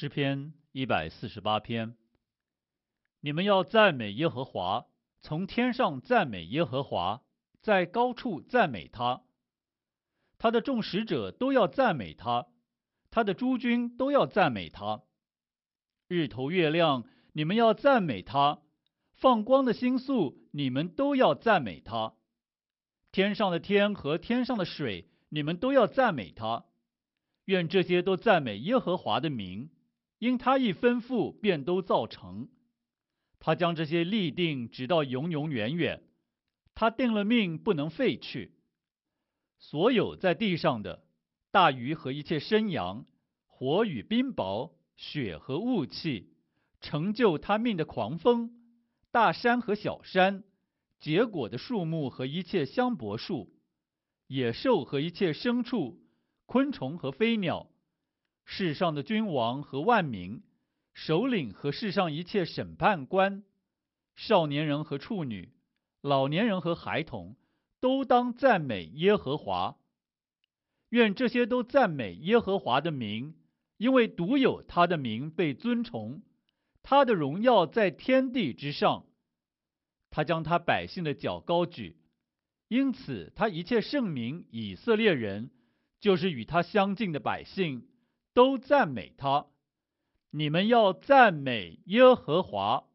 诗篇148篇，你们要赞美耶和华，从天上赞美耶和华，在高处赞美他。他的众使者都要赞美他，他的诸军都要赞美他。日头月亮，你们要赞美他；放光的星宿，你们都要赞美他。天上的天和天上的水，你们都要赞美他。愿这些都赞美耶和华的名，因他一吩咐，便都造成。他将这些立定，直到永永远远。他定了命，不能废去。所有在地上的大鱼和一切生羊，火与冰雹，雪和雾气，成就他命的狂风，大山和小山，结果的树木和一切香柏树，野兽和一切牲畜，昆虫和飞鸟，世上的君王和万民，首领和世上一切审判官，少年人和处女，老年人和孩童，都当赞美耶和华。愿这些都赞美耶和华的名，因为独有他的名被尊崇，他的荣耀在天地之上。他将他百姓的脚高举，因此他一切圣民以色列人，就是与他相近的百姓，都赞美他。你们要赞美耶和华。